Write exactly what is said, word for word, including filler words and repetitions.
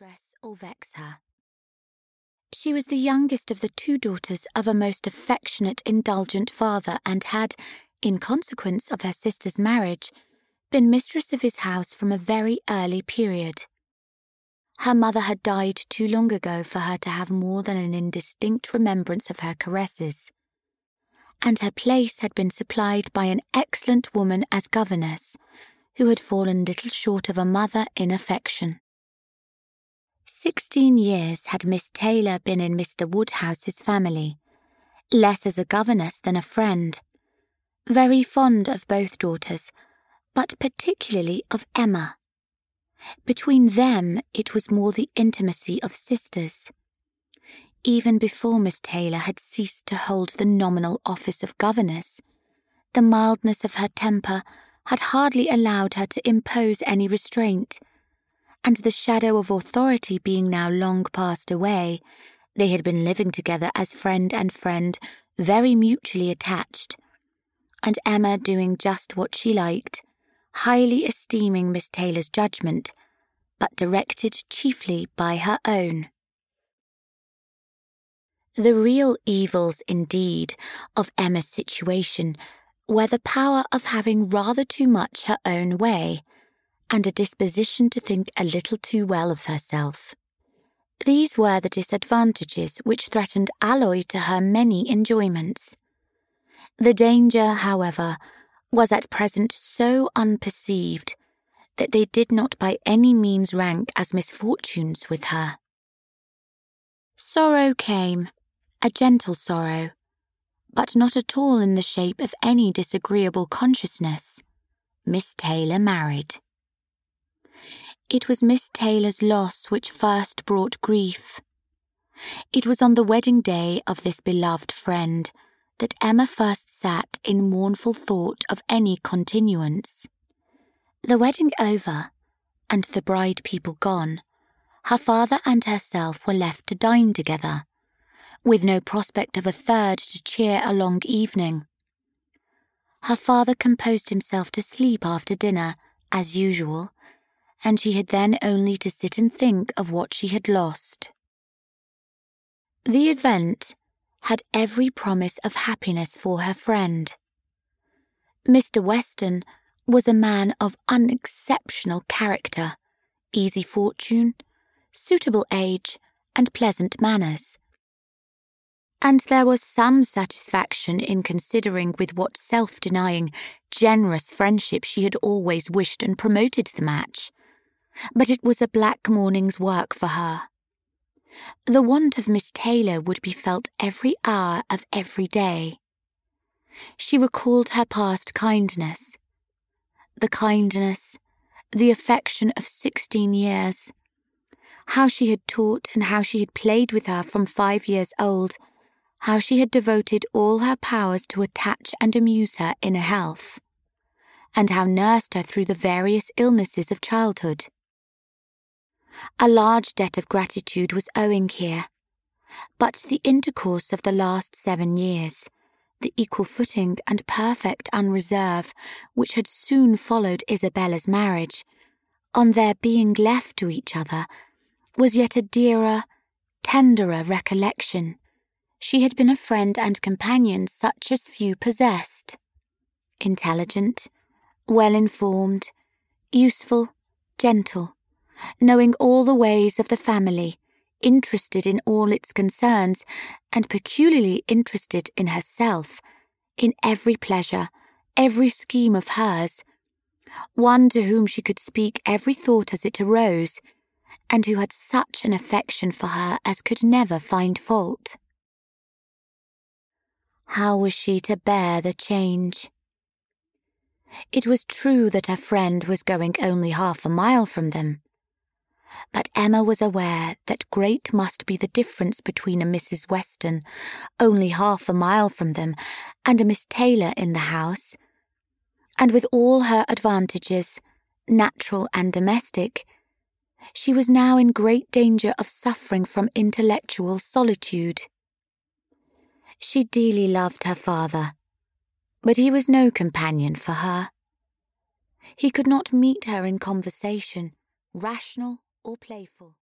distress or vex her. She was the youngest of the two daughters of a most affectionate, indulgent father and had, in consequence of her sister's marriage, been mistress of his house from a very early period. Her mother had died too long ago for her to have more than an indistinct remembrance of her caresses, and her place had been supplied by an excellent woman as governess, who had fallen little short of a mother in affection. Sixteen years had Miss Taylor been in Mister Woodhouse's family, less as a governess than a friend, very fond of both daughters, but particularly of Emma. Between them it was more the intimacy of sisters. Even before Miss Taylor had ceased to hold the nominal office of governess, the mildness of her temper had hardly allowed her to impose any restraint, and the shadow of authority being now long passed away, they had been living together as friend and friend, very mutually attached, and Emma doing just what she liked, highly esteeming Miss Taylor's judgment, but directed chiefly by her own. The real evils, indeed, of Emma's situation were the power of having rather too much her own way, and a disposition to think a little too well of herself. These were the disadvantages which threatened alloy to her many enjoyments. The danger, however, was at present so unperceived that they did not by any means rank as misfortunes with her. Sorrow came, a gentle sorrow, but not at all in the shape of any disagreeable consciousness. Miss Taylor married. It was Miss Taylor's loss which first brought grief. It was on the wedding day of this beloved friend that Emma first sat in mournful thought of any continuance. The wedding over, and the bride people gone, her father and herself were left to dine together, with no prospect of a third to cheer a long evening. Her father composed himself to sleep after dinner, as usual, and she had then only to sit and think of what she had lost. The event had every promise of happiness for her friend. Mister Weston was a man of unexceptional character, easy fortune, suitable age, and pleasant manners. And there was some satisfaction in considering with what self-denying, generous friendship she had always wished and promoted the match. But it was a black morning's work for her. The want of Miss Taylor would be felt every hour of every day. She recalled her past kindness, the kindness, the affection of sixteen years, how she had taught and how she had played with her from five years old, how she had devoted all her powers to attach and amuse her in health, and how nursed her through the various illnesses of childhood. A large debt of gratitude was owing here, but the intercourse of the last seven years, the equal footing and perfect unreserve which had soon followed Isabella's marriage, on their being left to each other, was yet a dearer, tenderer recollection. She had been a friend and companion such as few possessed. Intelligent, well-informed, useful, gentle, knowing all the ways of the family, interested in all its concerns, and peculiarly interested in herself, in every pleasure, every scheme of hers, one to whom she could speak every thought as it arose, and who had such an affection for her as could never find fault. How was she to bear the change? It was true that her friend was going only half a mile from them, but Emma was aware that great must be the difference between a Missus Weston, only half a mile from them, and a Miss Taylor in the house, and with all her advantages, natural and domestic, she was now in great danger of suffering from intellectual solitude. She dearly loved her father, but he was no companion for her. He could not meet her in conversation, rational or playful.